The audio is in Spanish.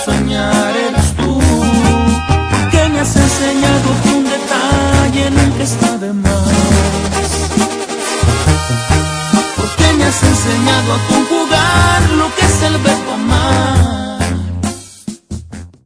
soñar eres tú, que me has enseñado que un detalle nunca está de más.